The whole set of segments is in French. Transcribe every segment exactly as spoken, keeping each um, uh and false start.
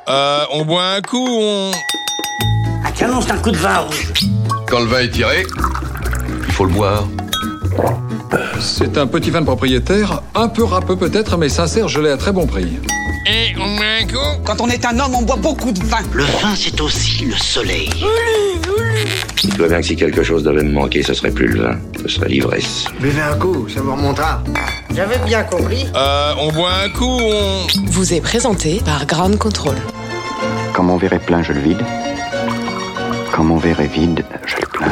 Euh, on boit un coup, on... Un canon, c'est un coup de vin rouge. Quand le vin est tiré, il faut le boire. C'est un petit vin de propriétaire, un peu râpeux peut-être, mais sincère, je l'ai à très bon prix. Et on boit un coup. Quand on est un homme, on boit beaucoup de vin. Le vin, c'est aussi le soleil. Il doit bien que si quelque chose devait me manquer, ce serait plus le vin, ce serait l'ivresse. Buvez un coup, ça vous remontera. J'avais bien compris. Euh, on boit un coup, on... Vous est présenté par Ground Control. Quand mon verre est plein, je le vide. Quand mon verre est vide, je le plains.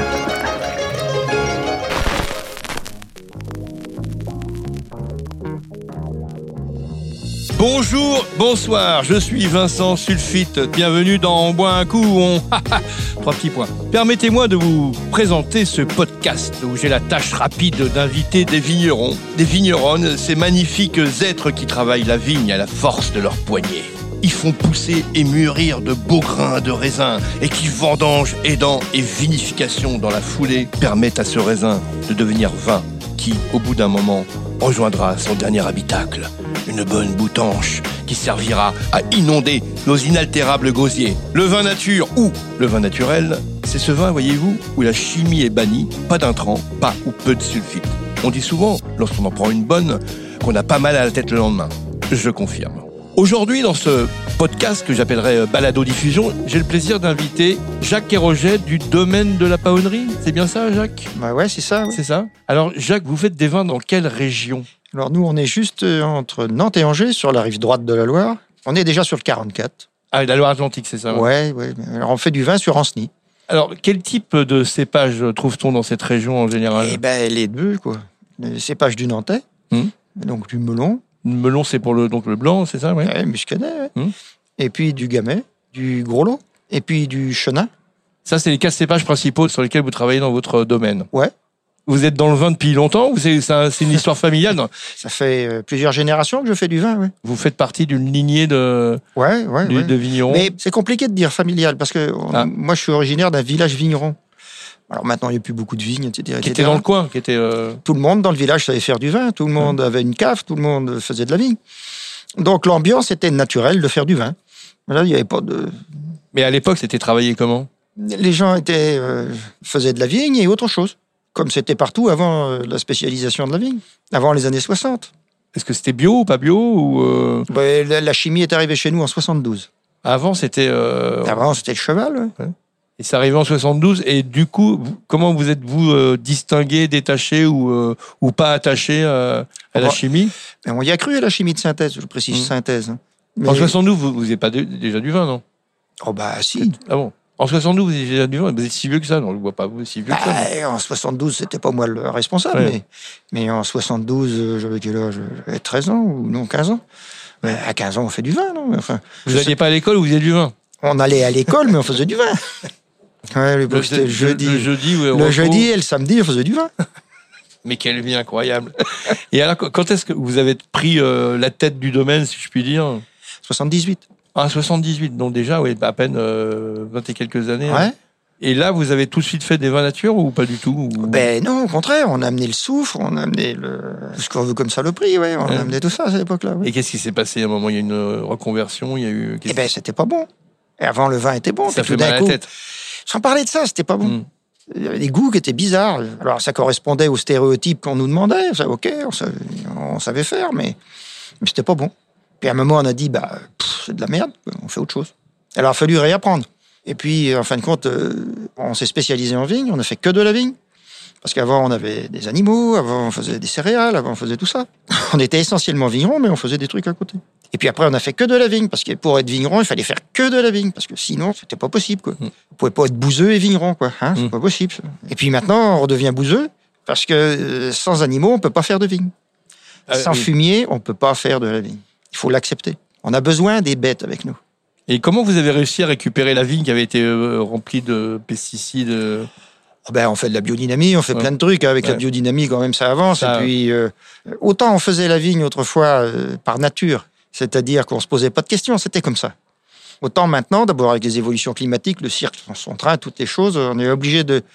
Bonjour, bonsoir, je suis Vincent Sulfite. Bienvenue dans On boit un coup, on... Trois petits points. Permettez-moi de vous présenter ce podcast où j'ai la tâche rapide d'inviter des vignerons, des vigneronnes, ces magnifiques êtres qui travaillent la vigne à la force de leurs poignets. Ils font pousser et mûrir de beaux grains de raisin et qui vendangent, aidant et vinification dans la foulée permettent à ce raisin de devenir vin qui, au bout d'un moment, rejoindra son dernier habitacle. Une bonne boutanche qui servira à inonder nos inaltérables gosiers. Le vin nature ou le vin naturel, c'est ce vin, voyez-vous, où la chimie est bannie, pas d'intrants, pas ou peu de sulfite. On dit souvent, lorsqu'on en prend une bonne, qu'on a pas mal à la tête le lendemain. Je confirme. Aujourd'hui, dans ce podcast que j'appellerais balado-diffusion, j'ai le plaisir d'inviter Jacques Kéroget du domaine de la Paonnerie. C'est bien ça, Jacques ? Bah ouais, c'est ça. Ouais. C'est ça. Alors, Jacques, vous faites des vins dans quelle région ? Alors nous, on est juste entre Nantes et Angers, sur la rive droite de la Loire. On est déjà sur le quarante-quatre. Ah, la Loire-Atlantique, c'est ça ? Ouais, ouais. Alors, on fait du vin sur Ancenis. Alors, quel type de cépage trouve-t-on dans cette région en général ? Eh ben, les deux, quoi. Les cépages du Nantais, hum. donc du melon. Le melon, c'est pour le, donc le blanc, c'est ça ? Ouais, ouais muscadet, ouais. Hum. Et puis du gamay, du gros lot, et puis du chenin. Ça, c'est les quatre cépages principaux sur lesquels vous travaillez dans votre domaine. Ouais. Vous êtes dans le vin depuis longtemps ou c'est, c'est, un, c'est une histoire familiale ? Ça fait euh, plusieurs générations que je fais du vin, oui. Vous faites partie d'une lignée de, ouais, ouais, du, ouais. de vignerons ? Mais c'est compliqué de dire familial, parce que on, ah. moi, je suis originaire d'un village vigneron. Alors maintenant, il n'y a plus beaucoup de vignes, et cetera. Qui était dans le coin qui était euh... Tout le monde dans le village savait faire du vin, tout le monde ouais. avait une cave, tout le monde faisait de la vigne. Donc l'ambiance était naturelle de faire du vin. Là, il n'y avait pas de... Mais à l'époque, c'était travaillé comment ? Les gens étaient, euh, faisaient de la vigne et autre chose. Comme c'était partout avant euh, la spécialisation de la vigne, avant les années soixante. Est-ce que c'était bio ou pas bio ou euh... ben, la, la chimie est arrivée chez nous en soixante-douze. Avant, c'était... Euh... Avant, c'était le cheval, ouais. Ouais. Et c'est arrivé en soixante-douze. Et du coup, vous, comment vous êtes-vous euh, distingué, détaché ou, euh, ou pas attaché euh, à la bon, chimie ? ben, on y a cru à la chimie de synthèse, je précise mmh. synthèse. Hein. Mais... En soixante-douze, vous n'avez pas de, déjà du vin, non ? Oh bah si. Ah bon ? En soixante-douze, vous avez déjà du vin ? Vous êtes si vieux que ça ? Non, je ne vois pas, vous si vieux bah, que ça. En soixante-douze, c'était pas moi le responsable, ouais. mais, mais en soixante-douze, j'avais quel âge ? J'avais treize ans ou non, quinze ans. Ouais. À quinze ans, on fait du vin, non ? Enfin, vous n'alliez sais... pas à l'école ou vous faisiez du vin ? On allait à l'école, mais on faisait du vin. Ouais, le, le, c'était le jeudi. Le jeudi, ouais, le jeudi et le samedi, on faisait du vin. Mais quelle vie incroyable. Et alors, quand est-ce que vous avez pris euh, la tête du domaine, si je puis dire ? soixante-dix-huit. Ah, soixante-dix-huit, donc déjà, oui, à peine euh, vingt et quelques années. Ouais. Hein. Et là, vous avez tout de suite fait des vins nature ou pas du tout ou... Ben non, au contraire, on a amené le soufre, on a amené le... ce qu'on veut comme ça, le prix, ouais, on ouais. a amené tout ça à cette époque-là. Ouais. Et qu'est-ce qui s'est passé à un moment ? Il y a une reconversion, il y a eu... Eh ben, c'était pas bon. Et avant, le vin était bon. Ça puis fait tout d'un mal à coup, la tête. Sans parler de ça, c'était pas bon. Mm. Il y avait des goûts qui étaient bizarres. Alors, ça correspondait aux stéréotypes qu'on nous demandait. Ça, ok, on savait, on savait faire, mais... mais c'était pas bon. Puis à un moment, on a dit, bah, pff, c'est de la merde, on fait autre chose. Alors, il a fallu réapprendre. Et puis, en fin de compte, euh, on s'est spécialisé en vigne, on a fait que de la vigne. Parce qu'avant, on avait des animaux, avant, on faisait des céréales, avant, on faisait tout ça. On était essentiellement vignerons, mais on faisait des trucs à côté. Et puis après, on a fait que de la vigne, parce que pour être vigneron, il fallait faire que de la vigne, parce que sinon, c'était pas possible, quoi. Mm. Vous pouvez pas être bouseux et vigneron, quoi. Hein, c'est mm. pas possible. Ça. Et puis maintenant, on redevient bouseux, parce que euh, sans animaux, on peut pas faire de vigne. Euh, sans oui. fumier, on peut pas faire de la vigne. Il faut l'accepter. On a besoin des bêtes avec nous. Et comment vous avez réussi à récupérer la vigne qui avait été euh, remplie de pesticides euh... oh ben, on fait de la biodynamie, on fait ouais. plein de trucs. Avec ouais. la biodynamie, quand même, ça avance. Ça... Et puis, euh, autant on faisait la vigne autrefois euh, par nature, c'est-à-dire qu'on se posait pas de questions, c'était comme ça. Autant maintenant, d'abord avec les évolutions climatiques, le cirque, son train, toutes les choses, on est obligé de,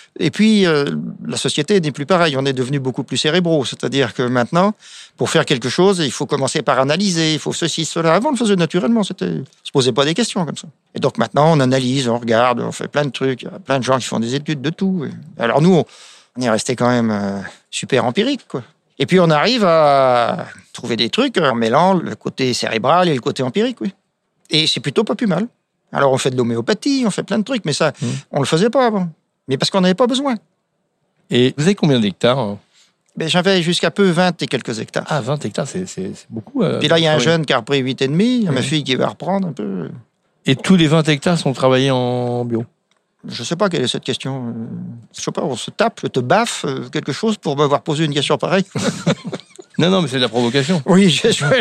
Et puis, euh, la société n'est plus pareille. On est devenu beaucoup plus cérébraux. C'est-à-dire que maintenant, pour faire quelque chose, il faut commencer par analyser, il faut ceci, cela. Avant, on le faisait naturellement. C'était... On ne se posait pas des questions comme ça. Et donc maintenant, on analyse, on regarde, on fait plein de trucs. Il y a plein de gens qui font des études de tout. Alors nous, on est resté quand même euh, super empirique, quoi. Et puis, on arrive à trouver des trucs en mêlant le côté cérébral et le côté empirique, oui. Et c'est plutôt pas plus mal. Alors, on fait de l'homéopathie, on fait plein de trucs, mais ça, mmh. on le faisait pas avant. Mais parce qu'on n'avait pas besoin. Et vous avez combien d'hectares? Ben, j'avais jusqu'à peu vingt et quelques hectares. Ah, vingt hectares, c'est, c'est, c'est beaucoup. Euh, Puis là, il y a un jeune qui a repris huit et demi, il y a mmh. ma fille qui va reprendre un peu. Et tous les vingt hectares sont travaillés en bio? Je sais pas quelle est cette question. Je sais pas, on se tape, je te baffe, quelque chose pour m'avoir posé une question pareille. Non, non, mais c'est de la provocation. Oui, je suis...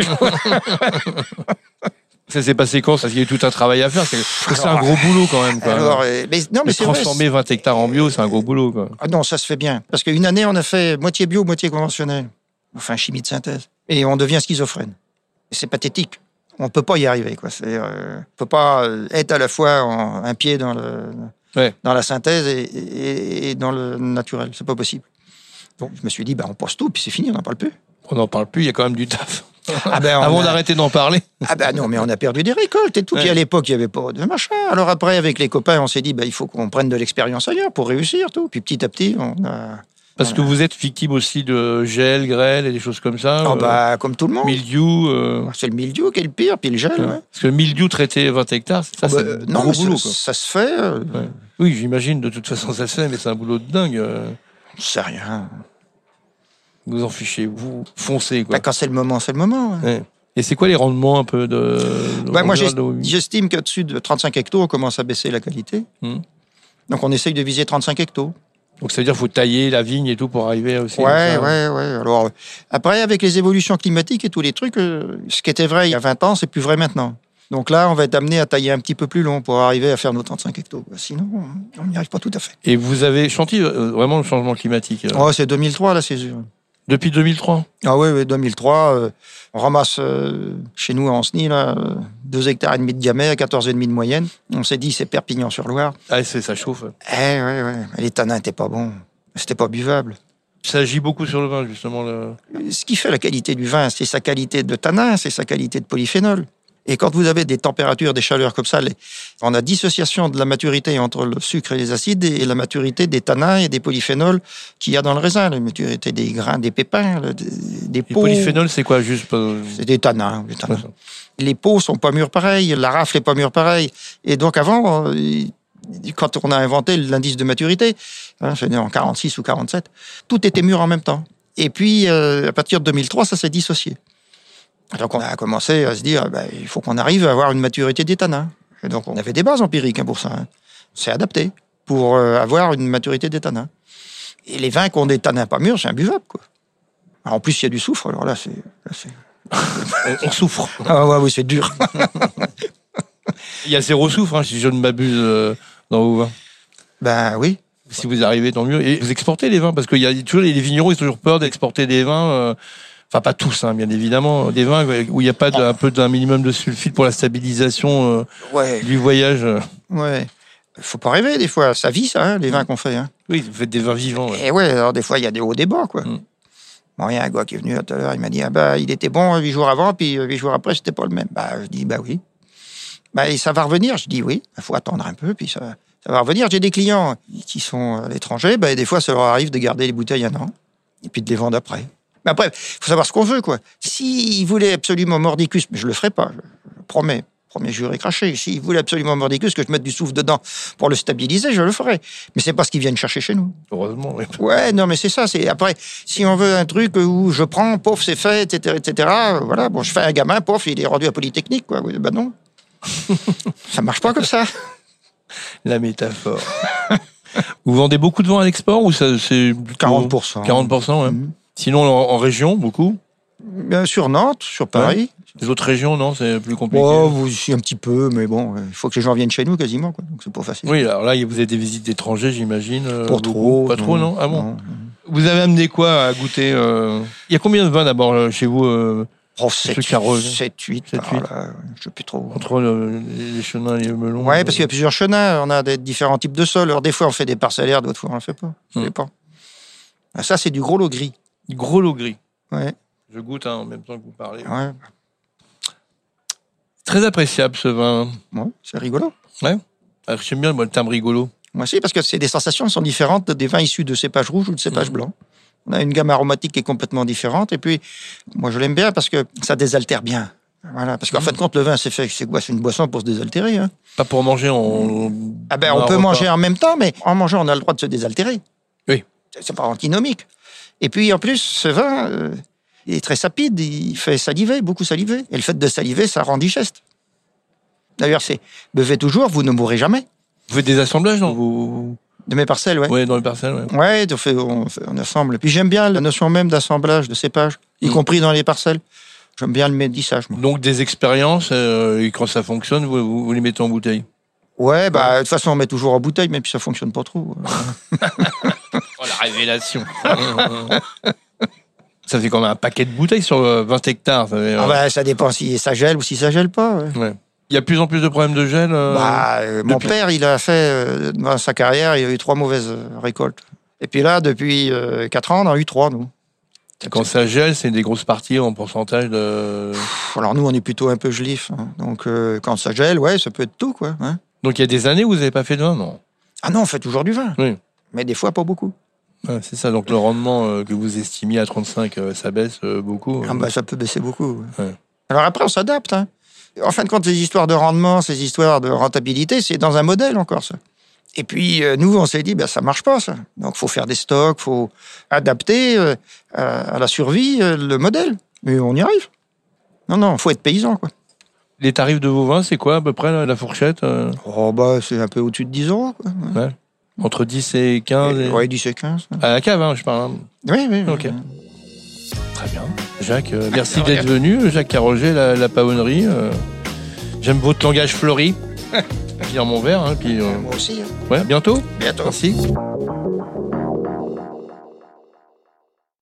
Ça s'est passé quand? Parce qu'il y a eu tout un travail à faire. C'est, alors, c'est un gros boulot quand même. Quoi. Alors, mais, non, mais c'est transformer vrai, vingt hectares en bio, c'est un gros boulot. Quoi. Ah non, ça se fait bien. Parce qu'une année, on a fait moitié bio, moitié conventionnel. Enfin, chimie de synthèse. Et on devient schizophrène. Et c'est pathétique. On ne peut pas y arriver. Quoi. C'est, euh, on ne peut pas être à la fois en, un pied dans, le, ouais. dans la synthèse et, et, et dans le naturel. C'est pas possible. Donc, je me suis dit, bah, on passe tout, puis c'est fini, on n'en parle plus. On n'en parle plus, il y a quand même du taf. Ah ben Avant a... d'arrêter d'en parler. Ah ben non, mais on a perdu des récoltes et tout. Ouais. Puis à l'époque, il n'y avait pas de machin. Alors après, avec les copains, on s'est dit, bah, il faut qu'on prenne de l'expérience ailleurs pour réussir, tout. Puis petit à petit, on a... Parce que vous êtes victime aussi de gel, grêle et des choses comme ça. Ah bah, comme tout le monde. Mildiou. Euh... C'est le mildiou qui est le pire, puis le gel. Ouais. Ouais. Parce que le mildiou traité vingt hectares, ça, oh bah, c'est un non, gros boulot. Ça, quoi. ça se fait. Euh... Ouais. Oui, j'imagine, de toute façon, ça se fait, mais c'est un boulot de dingue. Euh... Je sais rien. Vous en fichez, vous foncez. Quoi. Bah, quand c'est le moment, c'est le moment. Ouais. Ouais. Et c'est quoi les rendements un peu de... de bah, moi, j'est... de... j'estime qu'au-dessus de trente-cinq hectos, on commence à baisser la qualité. Hum. Donc, on essaye de viser trente-cinq hectos. Donc, ça veut dire qu'il faut tailler la vigne et tout pour arriver aussi. Ouais, ouais, ouais. Alors, après, avec les évolutions climatiques et tous les trucs, euh, ce qui était vrai il y a vingt ans, c'est plus vrai maintenant. Donc là, on va être amené à tailler un petit peu plus long pour arriver à faire nos trente-cinq hectos. Sinon, on n'y arrive pas tout à fait. Et vous avez chanté euh, vraiment le changement climatique euh... Oh, c'est deux mille trois, la césure. Depuis deux mille trois? Ah oui, oui, deux mille trois. Euh, on ramasse euh, chez nous à Ancenis, là, euh, deux hectares et demi de diamètre, quatorze et demi de moyenne. On s'est dit, c'est Perpignan-sur-Loire. Ah, c'est, ça chauffe. Eh oui, oui. Les tanins n'étaient pas bons. C'était pas buvable. Ça agit beaucoup sur le vin, justement. Le... Ce qui fait la qualité du vin, c'est sa qualité de tanin, c'est sa qualité de polyphénol. Et quand vous avez des températures, des chaleurs comme ça, les... on a dissociation de la maturité entre le sucre et les acides et la maturité des tanins et des polyphénols qu'il y a dans le raisin, la maturité des grains, des pépins, le... des peaux. Les polyphénols, c'est quoi juste pas... C'est des tanins. Des tanins. Les peaux sont pas mûres pareilles, la rafle est pas mûre pareille. Et donc avant, quand on a inventé l'indice de maturité, hein, c'est en quarante-six ou quarante-sept, tout était mûr en même temps. Et puis, euh, à partir de deux mille trois, ça s'est dissocié. Donc on a commencé à se dire, ben, il faut qu'on arrive à avoir une maturité des tanins. Et donc on avait des bases empiriques hein, pour ça. Hein. C'est adapté pour euh, avoir une maturité des tanins. Et les vins qui ont des tanins pas mûrs, c'est imbuvable, quoi. Alors, en plus, il y a du soufre, alors là, c'est... Là, c'est... on, on souffre. Ah ouais, oui, c'est dur. Il y a zéro soufre, hein, si je ne m'abuse, euh, dans vos vins. Ben oui. Si vous arrivez, tant mieux. Et vous exportez les vins, parce qu'il y a toujours les vignerons, ils ont toujours peur d'exporter des vins... Euh... Enfin, pas tous, hein, bien évidemment. Des vins où il n'y a pas de, un peu d'un minimum de sulfite pour la stabilisation euh, ouais. du voyage. Ouais. Il faut pas rêver, des fois. Ça vit, ça, hein, les vins qu'on fait. Hein. Oui, vous faites des vins vivants. Ouais. Et ouais, alors des fois, il y a des hauts, des bas, quoi. Mm. Bon, il y a un gars qui est venu tout à l'heure, il m'a dit, ah bah, il était bon huit jours avant, puis huit jours après, c'était pas le même. Bah, je dis, bah oui. Bah, et ça va revenir. Je dis, oui, il faut attendre un peu, puis ça, ça va revenir. J'ai des clients qui sont à l'étranger, bah, des fois, ça leur arrive de garder les bouteilles un an, et puis de les vendre après. Mais après, il faut savoir ce qu'on veut, quoi. S'ils voulaient absolument mordicus, mais je le ferai pas, je, je promets, premier juré craché. S'ils voulaient absolument mordicus, que je mette du soufre dedans pour le stabiliser, je le ferai. Mais c'est pas ce qu'ils viennent chercher chez nous. Heureusement, oui. Ouais, non, mais c'est ça. C'est après, si on veut un truc où je prends, pof, c'est fait, et cetera, et cetera. Voilà, bon, je fais un gamin, pof, il est rendu à Polytechnique, quoi. Oui, ben non, ça marche pas comme ça. La métaphore. Vous vendez beaucoup de vin à l'export ou ça, c'est quarante pour cent. quarante pour cent, ouais. Mm-hmm. Sinon, en, en région, beaucoup? Bien, sur Nantes, sur Paris. Ouais. Les autres régions, non, c'est plus compliqué. Oh, vous aussi un petit peu, mais bon, il faut que les gens viennent chez nous quasiment, quoi. Donc c'est pas facile. Oui, alors là, vous avez des visites d'étrangers, j'imagine. Euh, Pour trop. Pas non, trop, non? Ah bon? Non. Vous avez amené quoi à goûter euh... Il y a combien de vins d'abord chez vous euh... Oh, sept, huit, je sais plus trop. Entre le, les chenins et les melons. Ouais, parce qu'il y a plusieurs chenins, on a des différents types de sols. Alors des fois on fait des parcellaires, d'autres fois on ne le fait pas. Ça dépend. Hum. Ça c'est du gros lot gris. Du gros lot gris. Ouais. Je goûte hein, en même temps que vous parlez. Ouais. Très appréciable ce vin. Ouais, c'est rigolo. Ouais. Alors, j'aime bien moi, le terme rigolo. Moi aussi, parce que c'est des sensations qui sont différentes des vins issus de cépages rouges ou de cépages mmh. blancs. On a une gamme aromatique qui est complètement différente. Et puis, moi, je l'aime bien parce que ça désaltère bien. Voilà. Parce qu'en mmh. fin de compte, le vin, c'est fait, c'est quoi? C'est une boisson pour se désaltérer. Hein. Pas pour manger en. Ah ben, on peut repas. manger en même temps, mais en mangeant, on a le droit de se désaltérer. Oui. C'est pas antinomique. Et puis, en plus, ce vin, euh, il est très sapide. Il fait saliver, beaucoup saliver. Et le fait de saliver, ça rend digeste. D'ailleurs, c'est buvez toujours, vous ne mourrez jamais. Vous faites des assemblages dans vos... De mes parcelles, ouais. Oui, dans les parcelles, ouais. Ouais, on, fait, on, fait, on assemble. Puis j'aime bien la notion même d'assemblage, de cépage, mmh. y compris dans les parcelles. J'aime bien le métissage. Moi. Donc des expériences, euh, et quand ça fonctionne, vous, vous, vous les mettez en bouteille? Ouais, bah, de toute façon, on met toujours en bouteille, même si ça ne fonctionne pas trop. Oh, la révélation. Ça fait quand même un paquet de bouteilles sur vingt hectares. Ça, fait, ah bah, ça dépend si ça gèle ou si ça gèle pas. Ouais. Ouais. Il y a de plus en plus de problèmes de gel euh, bah, euh, Mon père, il a fait, euh, dans sa carrière, il a eu trois mauvaises euh, récoltes. Et puis là, depuis euh, quatre ans, on en a eu trois, nous. Quand ça gèle, c'est des grosses parties en pourcentage de... Pff, alors nous, on est plutôt un peu gelif. Hein. Donc euh, quand ça gèle, ouais, ça peut être tout, quoi. Hein. Donc il y a des années où vous n'avez pas fait de vin, non? Ah non, on fait toujours du vin. Oui. Mais des fois, pas beaucoup. Ouais, c'est ça, donc le rendement euh, que vous estimiez à trente-cinq, euh, ça baisse euh, beaucoup. Ah bah, ça peut baisser beaucoup. Ouais. Alors après, on s'adapte. Hein. En fin de compte, ces histoires de rendement, ces histoires de rentabilité, c'est dans un modèle encore, ça. Et puis, euh, nous, on s'est dit, ben, ça marche pas, ça. Donc, il faut faire des stocks, il faut adapter euh, à la survie euh, le modèle. Mais on y arrive. Non, non, il faut être paysan, quoi. Les tarifs de vos vins, c'est quoi, à peu près, la, la fourchette euh... Oh, bah, c'est un peu au-dessus de dix euros, quoi. Ouais. Ouais. Entre dix et quinze et... Oui, dix et quinze. Ouais. À la cave, hein, je parle. Oui, oui. Ok. oui. Très bien. Jacques, euh, merci d'être venu. Jacques Carroger, la, la Pavonnerie. Euh, j'aime votre langage fleuri. Puis dans mon verre. Hein, puis, euh... Moi aussi. Hein. Ouais, bientôt. Bientôt. Merci.